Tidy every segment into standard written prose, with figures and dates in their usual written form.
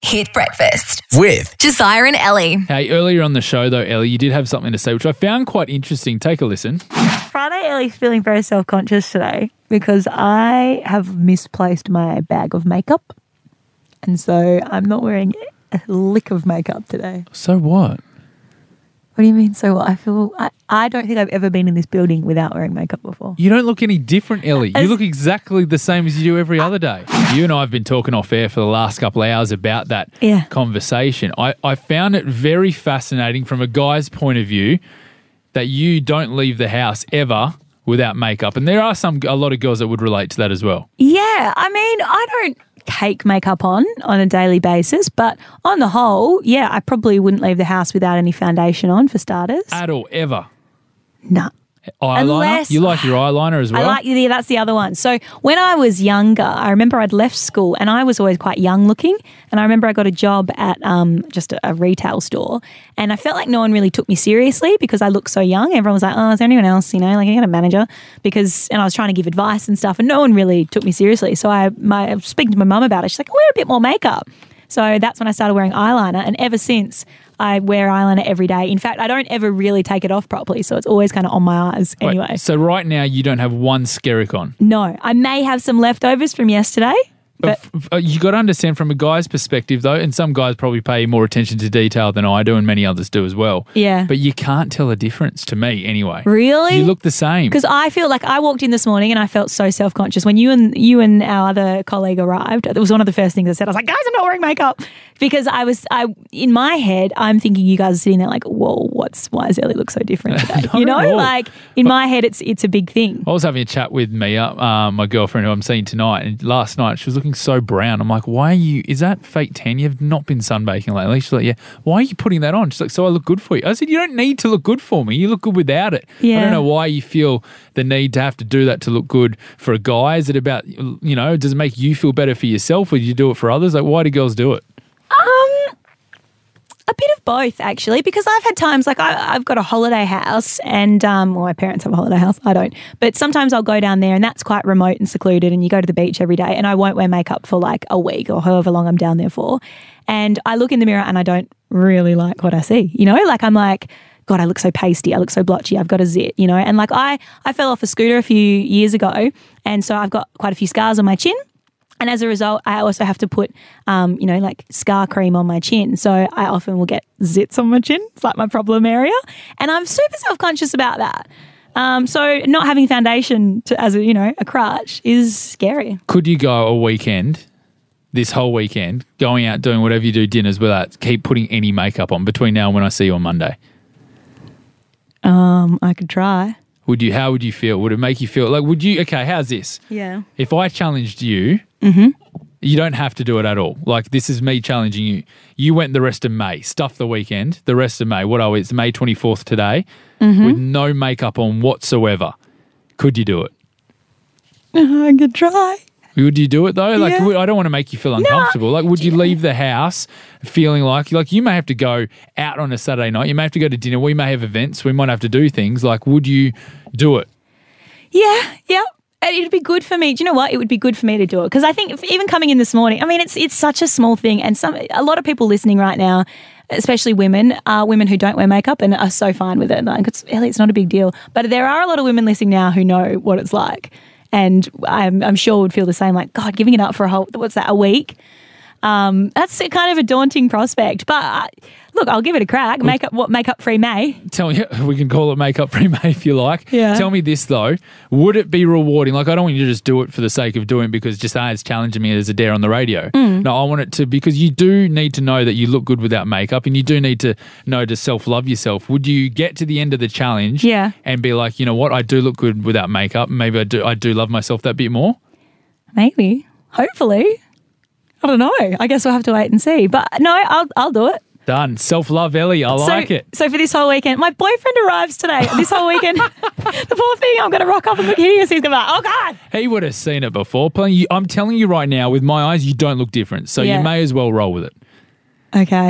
Hit Breakfast with Josiah and Ellie. Hey, earlier on the show though, Ellie, you did have something to say, which I found quite interesting. Take a listen. Friday, Ellie's feeling very self-conscious today because I have misplaced my bag of makeup. And so I'm not wearing a lick of makeup today. So what? What do you mean, so what? I don't think I've ever been in this building without wearing makeup before. You don't look any different, Ellie. You look exactly the same as you do every other day. You and I have been talking off air for the last couple of hours about that conversation. I found it very fascinating from a guy's point of view that you don't leave the house ever without makeup. And there are a lot of girls that would relate to that as well. Yeah, I mean, I don't take makeup on a daily basis, but on the whole, yeah, I probably wouldn't leave the house without any foundation on, for starters. At all, ever? No. Eyeliner? You like your eyeliner as well? That's the other one. So when I was younger, I remember I'd left school and I was always quite young looking. And I remember I got a job at just a retail store. And I felt like no one really took me seriously because I looked so young. Everyone was like, oh, is there anyone else, like I got a manager? And I was trying to give advice and stuff and no one really took me seriously. So I was speaking to my mum about it. She's like, wear a bit more makeup. So that's when I started wearing eyeliner. And ever since, I wear eyeliner every day. In fact, I don't ever really take it off properly, so it's always kind of on my eyes anyway. Wait, so right now you don't have one skerrick on? No. I may have some leftovers from yesterday. But you got to understand from a guy's perspective though, and some guys probably pay more attention to detail than I do and many others do as well. Yeah. But you can't tell a difference to me anyway. Really? You look the same. Because I feel like I walked in this morning and I felt so self-conscious. When you and our other colleague arrived, it was one of the first things I said. I was like, guys, I'm not wearing makeup. Because in my head, I'm thinking you guys are sitting there like, whoa, why does Ellie look so different today? Like in my head, it's a big thing. I was having a chat with Mia, my girlfriend who I'm seeing tonight, and last night she was looking so brown. I'm like, is that fake tan? You've not been sunbaking lately. She's like, yeah. Why are you putting that on? She's like, so I look good for you. I said, you don't need to look good for me. You look good without it. Yeah. I don't know why you feel the need to have to do that to look good for a guy. Is it about, does it make you feel better for yourself or do you do it for others? Like, why do girls do it? A bit of both, actually, because I've had times like I've got a holiday house and, my parents have a holiday house. I don't. But sometimes I'll go down there and that's quite remote and secluded and you go to the beach every day and I won't wear makeup for like a week or however long I'm down there for. And I look in the mirror and I don't really like what I see, Like I'm like, God, I look so pasty. I look so blotchy. I've got a zit, And like I fell off a scooter a few years ago and so I've got quite a few scars on my chin. And as a result, I also have to put, like scar cream on my chin. So I often will get zits on my chin. It's like my problem area. And I'm super self-conscious about that. So not having foundation as a crutch is scary. Could you go a weekend, this whole weekend, going out doing whatever you do, dinners, without keep putting any makeup on between now and when I see you on Monday? I could try. How would you feel? Would it make you feel like, how's this? Yeah. If I challenged you, you don't have to do it at all. Like, this is me challenging you. You went the rest of May, stuff the weekend, the rest of May. It's May 24th today, with no makeup on whatsoever. Could you do it? I could try. Would you do it though? Like, yeah. I don't want to make you feel uncomfortable. Like, would you leave the house feeling like you may have to go out on a Saturday night, you may have to go to dinner, we may have events, we might have to do things. Like, would you do it? Yeah. It'd be good for me. Do you know what? It would be good for me to do it because I think even coming in this morning, I mean, it's such a small thing, and a lot of people listening right now, especially women who don't wear makeup and are so fine with it. Like, it's not a big deal. But there are a lot of women listening now who know what it's like. And I'm sure would feel the same, like, God, giving it up for a week? That's kind of a daunting prospect. But look, I'll give it a crack. Makeup-free May. Tell me, we can call it makeup-free May if you like. Yeah. Tell me this, though. Would it be rewarding? Like, I don't want you to just do it for the sake of doing it because just it's challenging me as a dare on the radio. No, I want it to, because you do need to know that you look good without makeup and you do need to know to self-love yourself. Would you get to the end of the challenge and be like, you know what, I do look good without makeup. Maybe I do love myself that bit more? Maybe. Hopefully. I don't know. I guess we'll have to wait and see. But no, I'll do it. Done. Self-love, Ellie. I like it. So for this whole weekend, my boyfriend arrives today. This whole weekend, the poor thing, I'm going to rock up and look hideous. He's going to be like, oh, God. He would have seen it before. I'm telling you right now, with my eyes, you don't look different. So you may as well roll with it. Okay.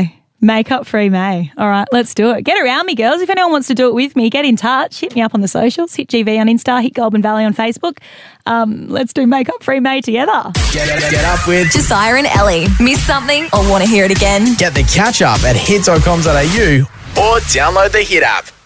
Makeup-free May. All right, let's do it. Get around me, girls. If anyone wants to do it with me, get in touch. Hit me up on the socials. Hit GV on Insta. Hit Goulburn Valley on Facebook. Let's do Makeup-free May together. Get up with Josiah and Ellie. Miss something or want to hear it again? Get the catch up at hits.com.au or download the Hit app.